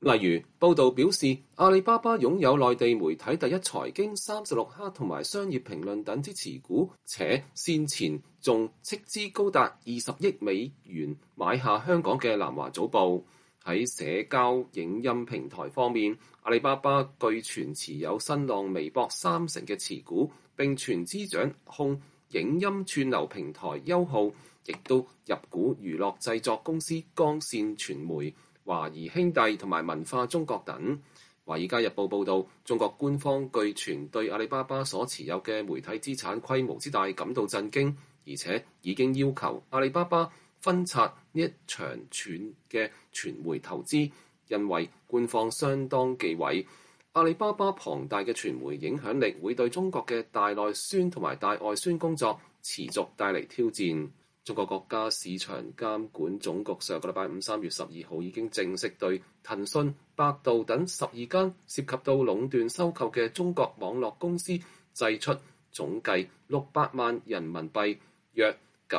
例如，報道表示，阿里巴巴擁有內地媒體第一財經、36氪同埋商業評論等之持股，且先前仲斥資高達$20億買下香港嘅南華早報。喺社交影音平台方面，阿里巴巴據傳持有新浪微博30%嘅持股，並全資掌控影音串流平台優酷，亦都入股娛樂製作公司光線傳媒、華誼兄弟同埋文化中國等。《華爾街日報》報導，中國官方據傳對阿里巴巴所持有嘅媒體資產規模之大感到震驚，而且已經要求阿里巴巴分拆呢一長串嘅傳媒投資，因為官方相當忌諱阿里巴巴龐大嘅傳媒影響力會對中國嘅大內宣同埋大外宣工作持續帶嚟挑戰。中國國家市場監管總局上個禮拜五3月12號已經正式對騰訊、百度等12間涉及到壟斷收購嘅中國網絡公司祭出總計600萬人民幣，約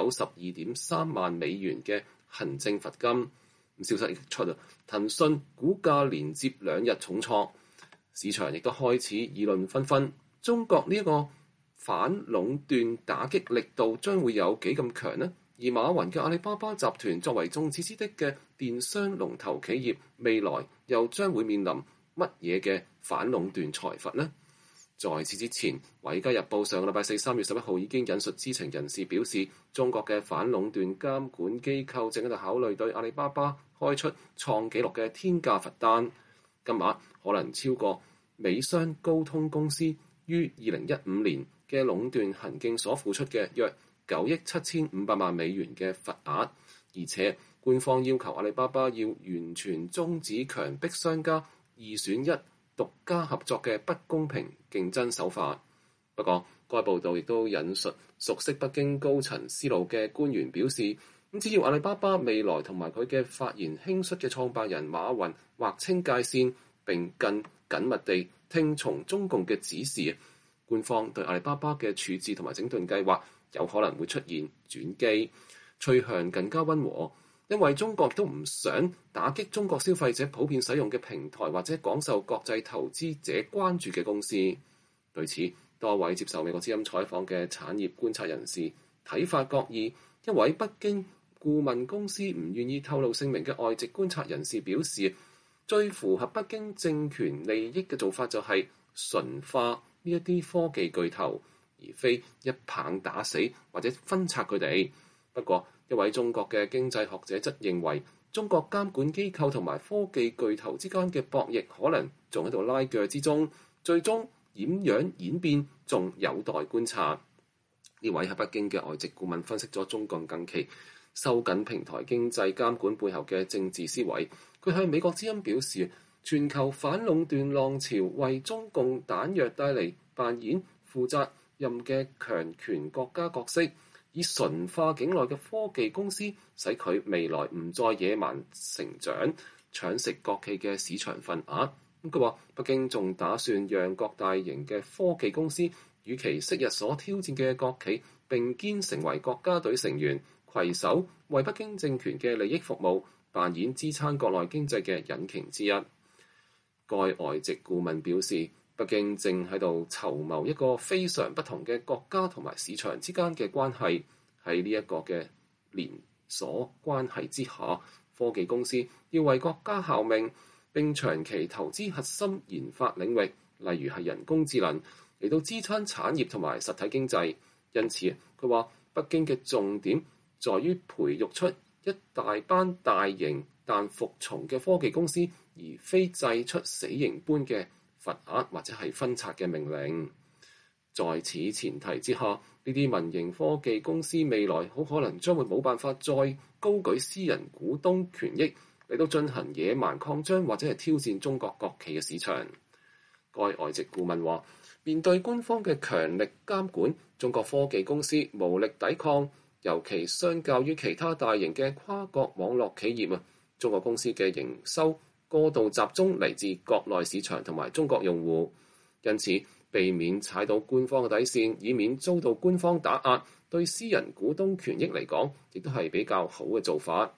92.3萬美元嘅行政罰金。消息一出啊，騰訊股價連接2日重挫，市場亦都開始議論紛紛。中國呢一個反壟斷打擊力度將會有幾咁強呢？而馬雲嘅阿里巴巴集團作為眾矢之的嘅電商龍頭企業，未來又將會面臨乜嘢嘅反壟斷財閥呢？在此之前，《華爾街日報》上個禮拜四3月11號已經引述知情人士表示，中國嘅反壟斷監管機構正喺度考慮對阿里巴巴開出創紀錄嘅天價罰單，金額可能超過美商高通公司於2015年嘅壟斷行徑所付出嘅約9億7500萬美元嘅罰額，而且官方要求阿里巴巴要完全終止強迫商家二選一獨家合作嘅不公平競爭手法。不過，該報道亦都引述熟悉北京高層思路嘅官員表示，只要阿里巴巴未來同埋佢嘅發言輕率嘅創辦人馬雲劃清界線，並更緊密地聽從中共嘅指示，官方對阿里巴巴嘅處置同埋整頓計劃有可能會出現轉機，趨向更加溫和。因為中國都唔想打擊中國消費者普遍使用嘅平台，或者廣受國際投資者關注嘅公司。對此，多位接受美國之音採訪嘅產業觀察人士睇法各異。一位北京顧問公司唔願意透露姓名嘅外籍觀察人士表示，最符合北京政權利益嘅做法就係馴化呢一啲科技巨頭，而非一棒打死或者分拆佢哋。不過，一位中國嘅經濟學者則認為，中國監管機構同埋科技巨頭之間嘅博弈可能仲喺度拉鋸之中，最終點樣演變仲有待觀察。呢位喺北京嘅外籍顧問分析咗中共近期收緊平台經濟監管背後嘅政治思維。佢向美國之音表示，全球反壟斷浪潮為中共彈藥扮演負責任嘅強權國家角色，以馴化境內嘅科技公司，使佢未來唔再野蠻成長，搶食國企嘅市場份額。佢話北京仲打算讓各大型嘅科技公司與其昔日所挑戰嘅國企並肩成為國家隊成員，攜手為北京政權嘅利益服務，扮演支撐國內經濟嘅引擎之一。該外籍顧問表示，北京正喺度籌謀一個非常不同嘅國家同埋市場之間嘅關係。喺呢一個嘅連鎖關係之下，科技公司要為國家效命，並長期投資核心研發領域，例如係人工智能，嚟到支撐產業同埋實體經濟。因此，佢話北京嘅重點在於培育出一大班大型但服從嘅科技公司，而非祭出死刑般嘅罰額或者係分拆嘅命令。在此前提之下，呢啲民營科技公司未來好可能將會冇辦法再高舉私人股東權益嚟到進行野蠻擴張或者係挑戰中國國企嘅市場。該外籍顧問話，面對官方嘅強力監管，中國科技公司無力抵抗，尤其相較於其他大型嘅跨國網絡企業中國公司嘅營收過度集中嚟自國內市場同埋中國用戶，因此避免踩到官方嘅底線，以免遭到官方打壓，對私人股東權益嚟講亦都係比較好嘅做法。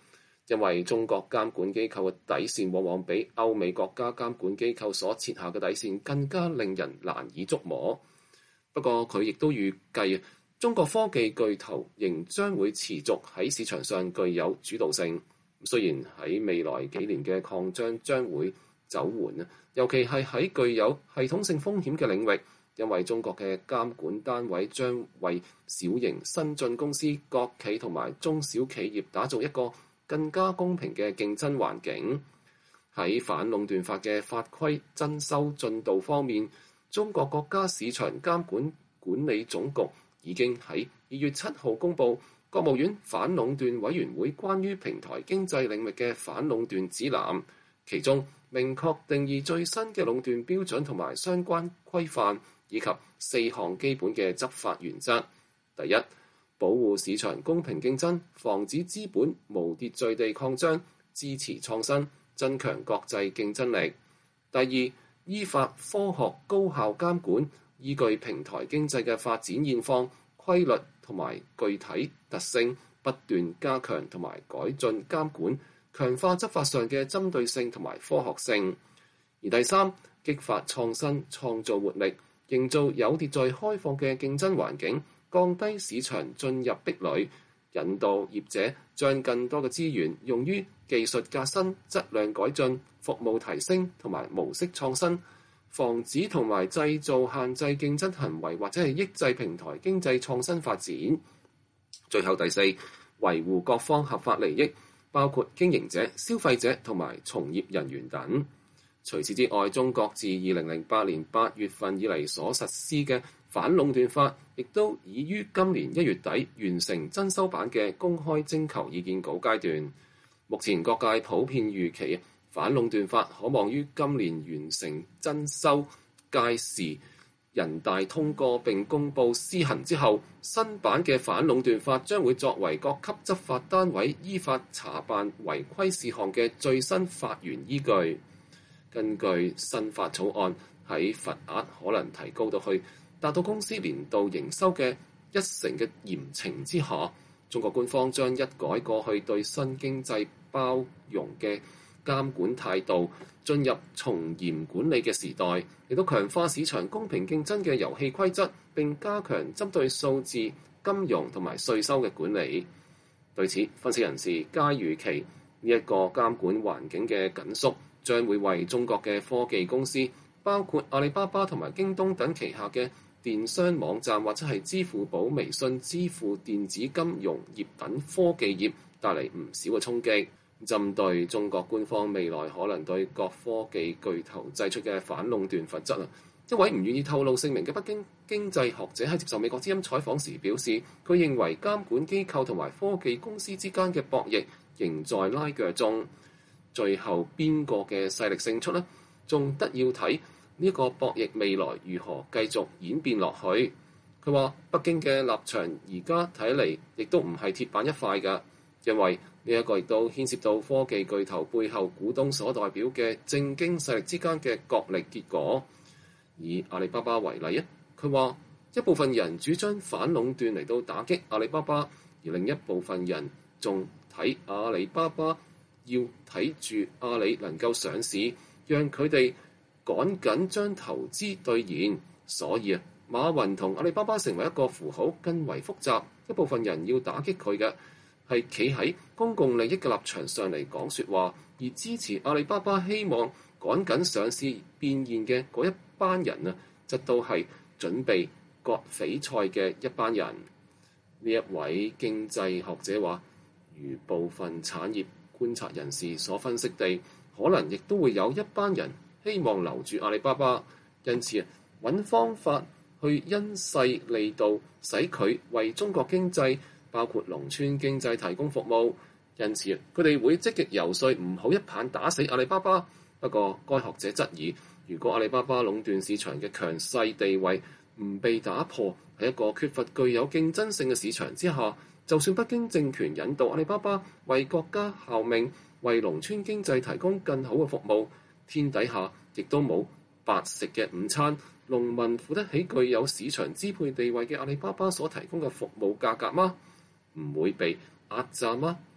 因為中國監管機構嘅底線往往比歐美國家監管機構所設下嘅底線更加令人難以捉摸。不過佢亦都預計中國科技巨頭仍將會持續喺市場上具有主導性。雖然喺未來幾年嘅擴張將會走緩，尤其係喺具有系統性風險嘅領域，因為中國嘅監管單位將為小型新進公司、國企同埋中小企業打造一個更加公平嘅競爭環境。喺反壟斷法嘅法規增修進度方面，中國國家市場監管管理總局已經喺2月7號公佈國務院反壟斷委員會關於平台經濟領域嘅反壟斷指南，其中明確定義最新嘅壟斷標準同埋相關規範，以及4項基本嘅執法原則。第一，保護市場公平競爭，防止資本無秩序地擴張，支持創新，增強國際競爭力。第二，依法科學高效監管，依據平台經濟嘅發展現況、規律同埋具體特性，不斷加強同埋改進監管，強化執法上嘅針對性同埋科學性。而第三，激發創新，創造活力，營造有秩序開放嘅競爭環境，降低市場進入壁壘，引導業者將更多嘅資源用於技術革新、質量改進、服務提升同埋模式創新，防止同埋製造限制競爭行為或者係抑制平台經濟創新發展。最後第四，維護各方合法利益，包括經營者、消費者同埋從業人員等。除此之外，中國自2008年8月份以嚟所實施嘅反壟斷法，亦都已於今年1月底完成增修版嘅公開徵求意見稿階段。目前各界普遍預期反壟斷法可望於今年完成增修，屆時人大通過並公佈施行之後，新版嘅反壟斷法將會作為各級執法單位依法查辦違規事項嘅最新法源依據。根據新法草案，喺罰額可能提高到去達到公司年度營收嘅1成嘅嚴懲之下，中國官方將一改過去對新經濟包容嘅監管態度，進入從嚴管理嘅時代，亦都強化市場公平競爭嘅遊戲規則，並加強針對數字、金融同埋稅收嘅管理。對此，分析人士皆預期呢一個監管環境嘅緊縮，將會為中國嘅科技公司，包括阿里巴巴同埋京東等旗下嘅電商網站或者係支付寶、微信支付、電子金融業等科技業帶嚟唔少嘅衝擊。針對中國官方未來可能對各科技巨頭製出嘅反壟斷罰則，一位唔願意透露姓名嘅北京經濟學者喺接受美國之音採訪時表示，佢認為監管機構同埋科技公司之間嘅博弈仍在拉鋸中。最後邊個嘅勢力勝出呢？仲得要睇呢個博弈未來如何繼續演變落去。佢話北京嘅立場而家睇嚟亦都唔係鐵板一塊㗎，因為呢一個亦都牽涉到科技巨頭背後股東所代表嘅政經勢力之間嘅角力結果。以阿里巴巴為例，佢話一部分人主張反壟斷嚟到打擊阿里巴巴，而另一部分人仲睇阿里巴巴要睇住阿里能夠上市，讓佢哋趕緊將投資兌現。所以馬雲同阿里巴巴成為一個符號更為複雜。一部分人要打擊佢嘅係企喺公共利益嘅立場上嚟講説話，而支持阿里巴巴希望趕緊上市變現嘅嗰一班人則都係準備割韭菜嘅一班人。呢一位經濟學者話，如部分產業觀察人士所分析地，可能亦都會有一班人希望留住阿里巴巴，因此揾方法去因勢利導，使佢為中國經濟包括農村經濟提供服務。因此佢哋會積極遊說唔好一棒打死阿里巴巴。不過該學者質疑，如果阿里巴巴壟斷市場嘅強勢地位唔被打破，喺一個缺乏具有競爭性嘅市場之下，就算北京政權引導阿里巴巴為國家效命，為農村經濟提供更好嘅服務，天底下亦都冇白食嘅午餐。農民付得起具有市場支配地位嘅阿里巴巴所提供嘅服務價格嗎？唔會被壓榨嗎？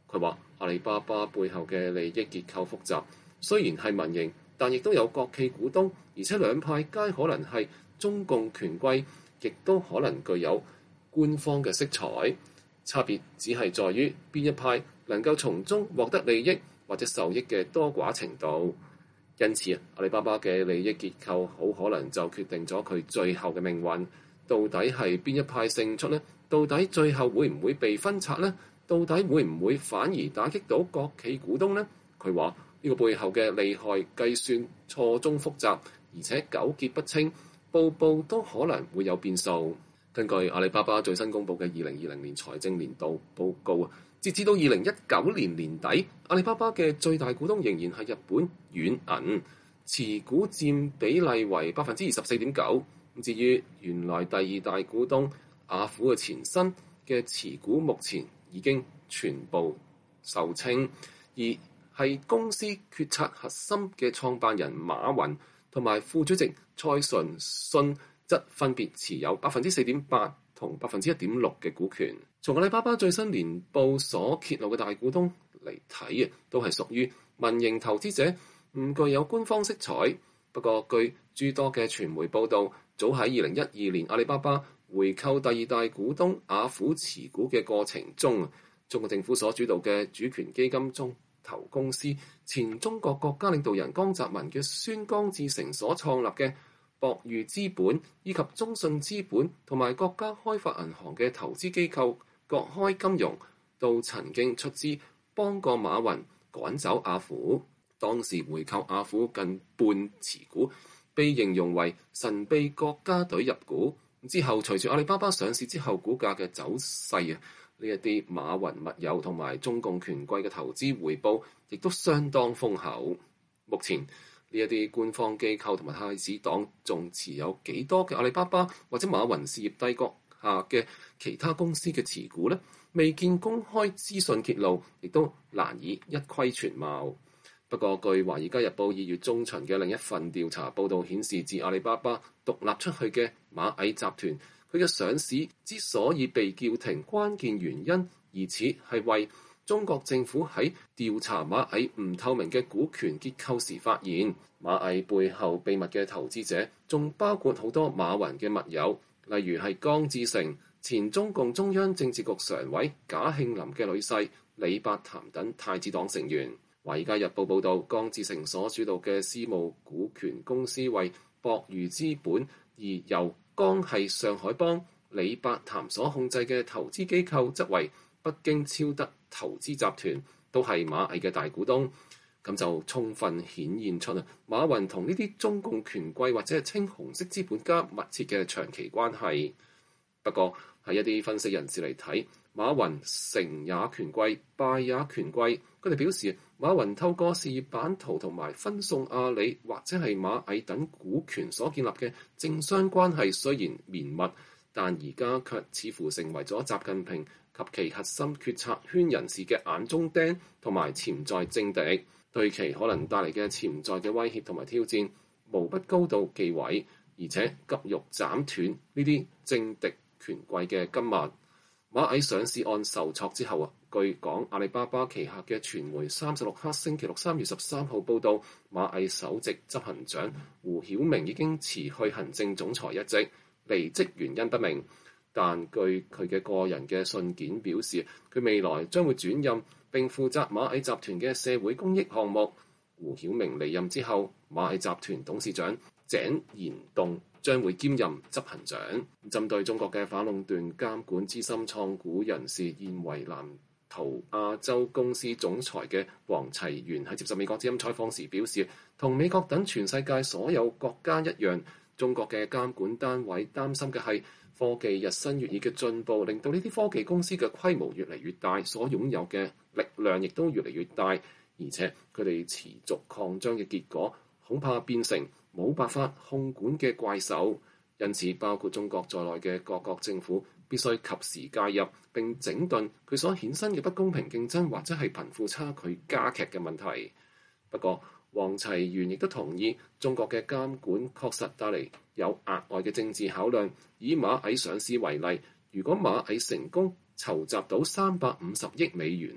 佢話阿里巴巴背後嘅利益結構複雜，雖然係民營，但亦都有國企股東，而且兩派皆可能係中共權貴，亦都可能具有官方嘅色彩。差別只係在於邊一派能夠從中獲得利益或者受益嘅多寡程度。因此阿里巴巴嘅利益結構好可能就決定咗佢最後嘅命運。到底係邊一派勝出呢？到底最後會唔會被分拆呢？到底會唔會反而打擊到國企股東呢？佢話呢個背後嘅利害計算錯綜複雜，而且糾結不清，步步都可能會有變數。根據阿里巴巴最新公佈嘅2020年財政年度報告啊，截至到2019年年底，阿里巴巴嘅最大股東仍然係日本軟銀，持股佔比例為24.9%。至於原來第二大股東雅虎嘅前身嘅持股，目前已經全部售清，而係公司決策核心嘅創辦人馬雲同埋副主席蔡純信則分別持有4.8%同1.6%嘅股權。從阿里巴巴最新年報所揭露嘅大股東嚟睇都係屬於民營投資者，唔具有官方色彩。不過據諸多嘅傳媒報道，早喺2012年阿里巴巴回購第二大股東雅虎持股嘅過程中，中國政府所主導嘅主權基金中投公司前中國國家領導人江澤民嘅孫江志成所創立嘅博裕資本，以及中信資本同埋國家開發銀行嘅投資機構國開金融，都曾經出資幫過馬雲趕走雅虎。當時回購雅虎近半持股，被形容為神秘國家隊入股。之後隨住阿里巴巴上市之後股價嘅走勢啊，呢一啲馬雲密友同埋中共權貴嘅投資回報亦都相當豐厚。目前呢一啲官方機構同埋太子黨仲持有幾多嘅阿里巴巴或者馬雲事業帝國下嘅其他公司嘅持股呢？未見公開資訊揭露，亦都難以一窺全貌。不過，據《華爾街日報》2月中旬嘅另一份調查報導顯示，自阿里巴巴獨立出去嘅螞蟻集團，佢嘅上市之所以被叫停，關鍵原因疑似係為中國政府喺調查螞蟻唔透明嘅股權結構時發現，螞蟻背後秘密嘅投資者仲包括好多馬雲嘅密友，例如係江志成、前中共中央政治局常委賈慶林嘅女婿李伯潭等太子黨成員。《華爾街日報》報導，江志成所主導嘅私募股權公司為博裕資本，而由江係上海幫、李伯潭所控制嘅投資機構則為北京超德投資集團，都係螞蟻嘅大股東。咁就充分顯現出馬雲同呢啲中共權貴或者係稱紅色資本家密切嘅長期關係。不過喺一啲分析人士嚟睇，馬雲成也權貴，敗也權貴。佢哋表示，馬雲透過事業版圖同埋分送阿里或者係螞蟻等股權所建立嘅政商關係雖然綿密，但而家卻似乎成為咗習近平及其核心決策圈人士嘅眼中釘同埋潛在政敵，對其可能帶嚟嘅潛在嘅威脅同埋挑戰，無不高度忌諱，而且急欲斬斷呢啲政敵權貴嘅根脈。螞蟻上市案受挫之後據講阿里巴巴旗下嘅傳媒36氪星期六3月13號報道，螞蟻首席執行長胡曉明已經辭去行政總裁一職，離職原因不明。但據佢嘅個人嘅信件表示，佢未來將會轉任並負責螞蟻集團嘅社會公益項目。胡曉明離任之後，螞蟻集團董事長井賢棟將會兼任執行長。針對中國嘅反壟斷監管，資深創股人士現為藍圖亞洲公司總裁嘅黃齊源喺接受美國之音採訪時表示，同美國等全世界所有國家一樣，中國嘅監管單位擔心嘅係科技日新月異嘅進步，令到呢啲科技公司嘅規模越嚟越大，所擁有嘅力量亦都越嚟越大，而且佢哋持續擴張嘅結果，恐怕變成冇辦法控管嘅怪獸。因此，包括中國在內嘅各國政府必須及時介入並整頓佢所衍生嘅不公平競爭或者係貧富差距加劇嘅問題。不過，黃齊源亦都同意，中國嘅監管確實帶嚟有額外嘅政治考量。以螞蟻上市為例，如果螞蟻成功籌集到350億美元，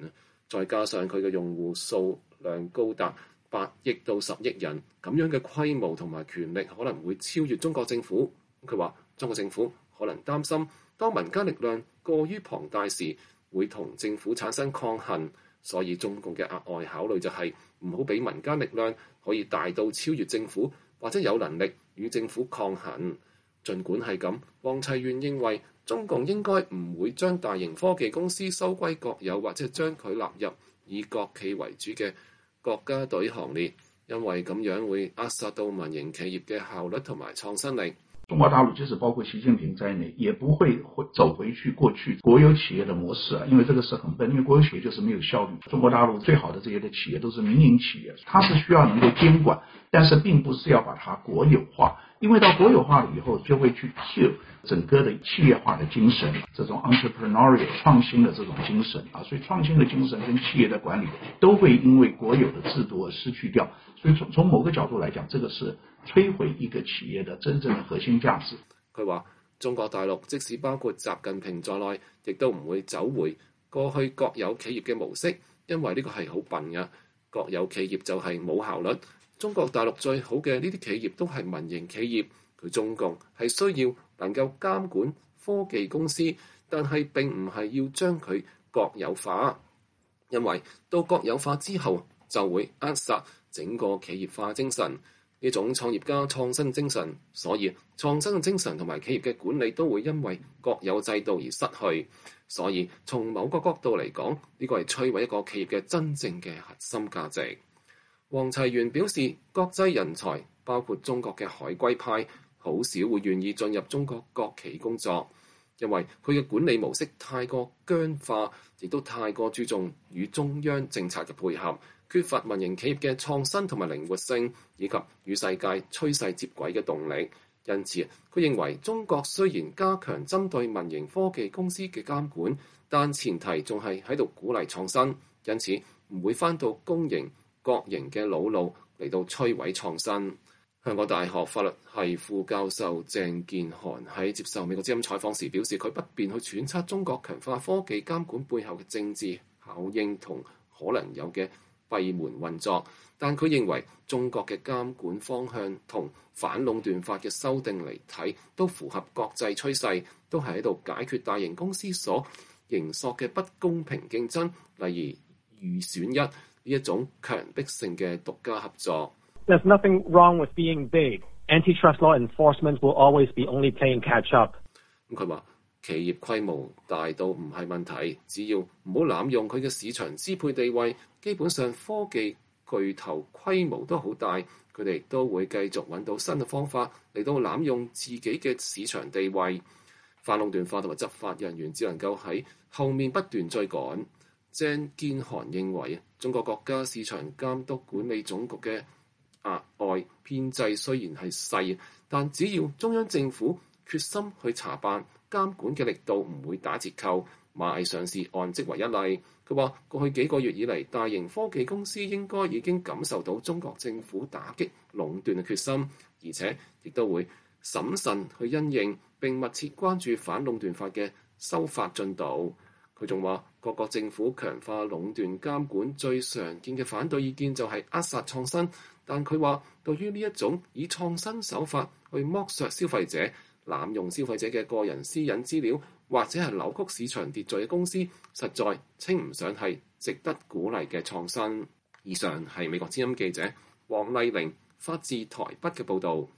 再加上佢嘅用戶數量高達8億到10億人，咁樣嘅規模同埋權力可能會超越中國政府。佢話中國政府可能擔心，當民間力量過於龐大時，會同政府產生抗衡，所以中共嘅額外考慮就係唔好俾民間力量可以大到超越政府，或者有能力與政府抗衡。儘管係咁，黃齊元認為中共應該唔會將大型科技公司收歸國有，或者將佢納入以國企為主嘅國家隊行列，因為咁樣會扼殺到民營企業嘅效率同埋創新力。 中國大陸即使包括習近平在內，也不會走回去過去國有企業的模式，因為這個是很笨，因為國有企業就是沒有效率。中國大陸最好的這些的企業都是民營企業，它是需要能夠監管，但是並不是要把它國有化，因為到國有化了以後就會去 kill 整個的企業化的精神，這種 entrepreneurial 創新的這種精神啊，所以創新的精神跟企業的管理都會因為國有的制度而失去掉，所以從某個角度來講，這個是摧毀一個企業的真正的核心價值。 佢話中國大陸即使包括習近平在內，亦都唔會走回過去國有企業嘅模式，因為呢個係好笨嘅。國有企業就係冇效率。中國大陸最好嘅呢啲企業都係民營企業，佢中共係需要能夠監管科技公司，但係並唔係要將佢國有化，因為到國有化之後就會扼殺整個企業化精神，呢種創業家創新精神，所以創新嘅精神同埋企業嘅管理都會因為國有制度而失去。所以從某個角度嚟講，呢個係摧毀一個企業嘅真正嘅核心價值。黃齊元表示，國際人才包括中國嘅海歸派，好少會願意進入中國國企工作，因為佢嘅管理模式太過僵化，亦都太過注重與中央政策嘅配合，缺乏民營企業嘅創新同埋靈活性，以及與世界趨勢接軌嘅動力。因此，佢認為中國雖然加強針對民營科技公司嘅監管，但前提仲係喺度鼓勵創新，因此唔會返到公營國營嘅老路嚟到摧毀創新。香港大學法律系副教授鄭建韓喺接受美國之音採訪時表示，佢不便去揣測中國強化科技監管背後嘅政治效應同可能有嘅閉門運作，但佢認為中國嘅監管方向同反壟斷法嘅修訂嚟睇，都符合國際趨勢，都係喺度解決大型公司所營索嘅不公平競爭，例如二選一呢一種強迫性嘅獨家合作。 There's nothing wrong with being big. Antitrust law enforcement will always be only playing catch up. 佢話企業規模大到唔係問題，只要唔好濫用佢嘅市場支配地位，基本上科技巨頭規模都好大，佢哋都會繼續揾到新嘅方法嚟到濫用自己嘅市場地位。反壟斷法同埋執法人員只能夠喺後面不斷追趕。鄭建韓認為，中國國家市場監督管理總局嘅額外編制雖然係細，但只要中央政府決心去查辦，監管嘅力度唔會打折扣。螞蟻上市案即為一例。佢話過去幾個月以嚟，大型科技公司應該已經感受到中國政府打擊壟斷嘅決心，而且亦都會審慎去因應並密切關注反壟斷法嘅修法進度。佢仲話各國政府強化壟斷監管最常見嘅反對意見就係扼殺創新，但佢話對於呢一種以創新手法去剝削消費者、濫用消費者嘅個人私隱資料，或者係扭曲市場秩序嘅公司，實在稱唔上係值得鼓勵嘅創新。以上係美國之音記者黃麗玲發自台北嘅報導。